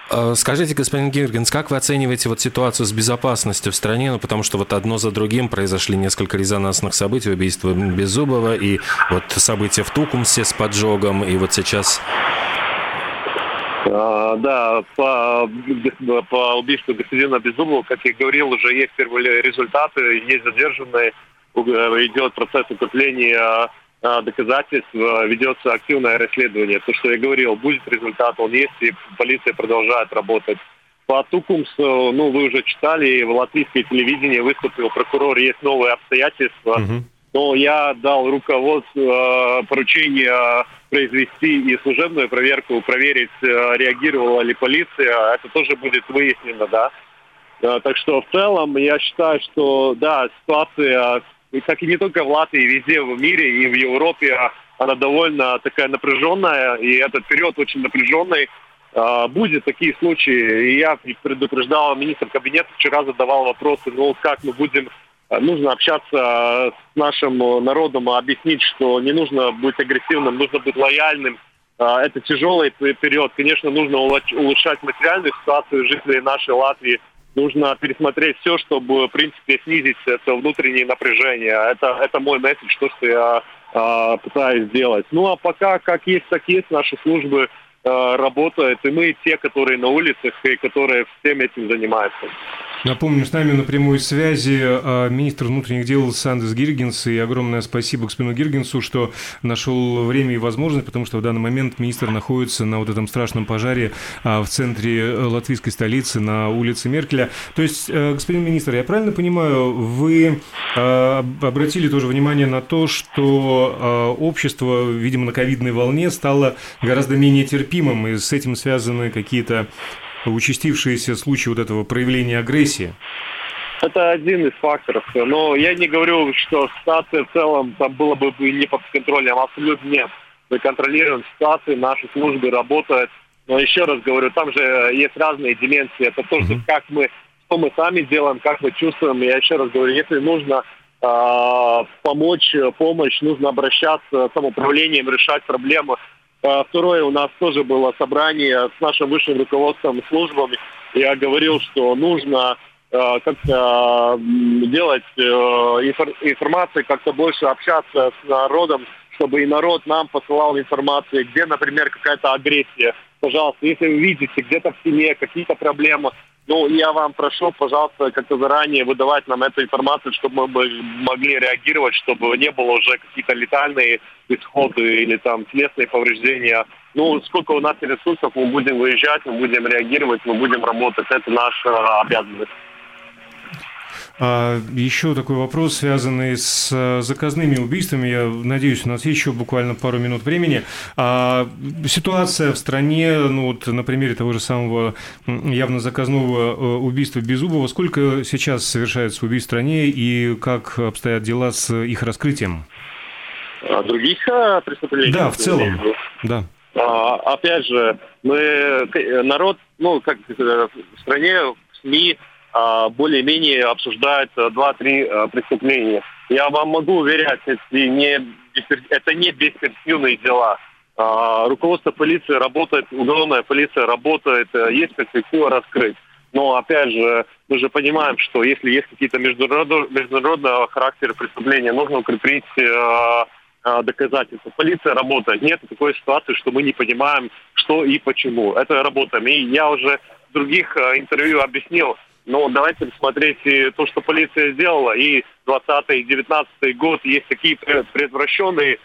Скажите, господин Гиргенс, как вы оцениваете вот ситуацию с безопасностью в стране? Ну, потому что вот одно за другим произошли несколько резонансных событий, убийство Беззубова и вот события в Тукумсе с поджогом, и вот сейчас... Да, по убийству господина Беззубова, как я говорил, уже есть первые результаты, есть задержанные, идет процесс укрепления доказательств, ведется активное расследование. То, что я говорил, будет результат, он есть, и полиция продолжает работать. По Тукумсу, вы уже читали, в латвийское телевидение выступил прокурор, есть новые обстоятельства. Но я дал руководству поручение произвести и служебную проверку, проверить, реагировала ли полиция. Это тоже будет выяснено, да. Так что в целом я считаю, что да, ситуация, как и не только в Латвии, везде в мире и в Европе, она довольно такая напряженная, и этот период очень напряженный. Будут такие случаи, и я предупреждал министра кабинета, вчера задавал вопросы, как мы будем... Нужно общаться с нашим народом, объяснить, что не нужно быть агрессивным, нужно быть лояльным. Это тяжелый период. Конечно, нужно улучшать материальную ситуацию жителей нашей Латвии. Нужно пересмотреть все, чтобы, в принципе, снизить это внутреннее напряжение. Это мой месседж, что я пытаюсь сделать. А пока как есть, так есть. Наши службы работают, и мы те, которые на улицах, и которые всем этим занимаются. Напомню, с нами на прямой связи министр внутренних дел Сандис Гиргенс, и огромное спасибо господину Гиргенсу, что нашел время и возможность, потому что в данный момент министр находится на вот этом страшном пожаре в центре латвийской столицы на улице Меркеля. То есть, господин министр, я правильно понимаю, вы обратили тоже внимание на то, что общество, видимо, на ковидной волне стало гораздо менее терпимым, и с этим связаны какие-то участившиеся случаи вот этого проявления агрессии? Это один из факторов. Но я не говорю, что ситуация в целом там была бы не под контролем. Абсолютно нет. Мы контролируем ситуацию, наши службы работают. Но еще раз говорю, там же есть разные дименсии. Это то, что мы сами делаем, как мы чувствуем. Я еще раз говорю, если нужно помочь, нужно обращаться с самоуправлением, решать проблемы. Второе, у нас тоже было собрание с нашим высшим руководством службами. Я говорил, что нужно как-то делать информацию, как-то больше общаться с народом, чтобы и народ нам посылал информацию, где, например, какая-то агрессия. Пожалуйста, если вы видите где-то в семье какие-то проблемы, я вам прошу, пожалуйста, как-то заранее выдавать нам эту информацию, чтобы мы могли реагировать, чтобы не было уже какие-то летальные исходы или там телесные повреждения. Сколько у нас ресурсов, мы будем выезжать, мы будем реагировать, мы будем работать. Это наша обязанность. Еще такой вопрос, связанный с заказными убийствами. Я надеюсь, у нас есть еще буквально пару минут времени. Ситуация в стране, на примере того же самого явно заказного убийства Беззубова. Сколько сейчас совершается убийств в стране и как обстоят дела с их раскрытием? Других преступлений? Да, в целом. Да. Опять же, народ, в стране, в СМИ более-менее обсуждают 2-3 преступления. Я вам могу уверять, это не бесперспективные дела. Руководство полиции работает, уголовная полиция работает, есть перспектива раскрыть. Но, опять же, мы же понимаем, что если есть какие-то международного характера преступления, нужно укрепить доказательства. Полиция работает. Нет такой ситуации, что мы не понимаем, что и почему. Это работаем. И я уже в других интервью объяснил, давайте смотреть то, что полиция сделала. И 20-й, и 19-й год есть такие предотвращенные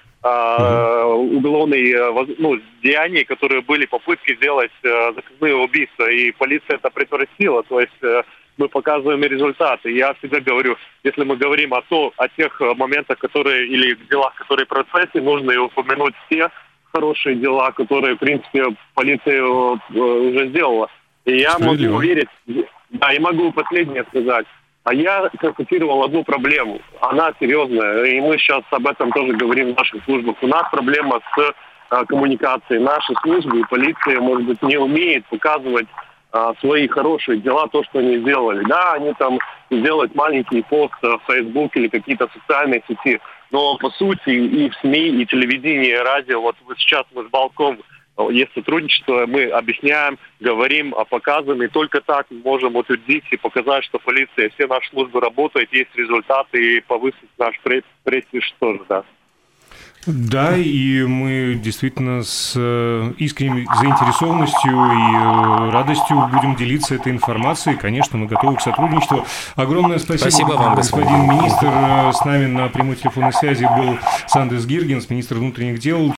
уголовные деяния, которые были попытки сделать заказные убийства. И полиция это предотвратила. То есть мы показываем результаты. Я всегда говорю, если мы говорим о тех моментах, или делах, которые в процессе, нужно и упомянуть все хорошие дела, которые, в принципе, полиция уже сделала. И я могу уверить, и могу последнее сказать. Я констатировал одну проблему. Она серьезная. И мы сейчас об этом тоже говорим в наших службах. У нас проблема с коммуникацией. Наши службы и полиция, может быть, не умеет показывать свои хорошие дела, то, что они сделали. Да, они там делают маленький пост в Facebook или какие-то социальные сети. Но, по сути, и в СМИ, и телевидение, и радио, вот сейчас мы с Балком есть сотрудничество, мы объясняем, говорим, показываем, и только так мы можем утвердить и показать, что полиция, все наши службы работают, есть результаты, и повысить наш престиж тоже, да. Да, и мы действительно с искренней заинтересованностью и радостью будем делиться этой информацией. Конечно, мы готовы к сотрудничеству. Огромное спасибо вам, господин министр. С нами на прямой телефонной связи был Сандис Гиргинс, министр внутренних дел.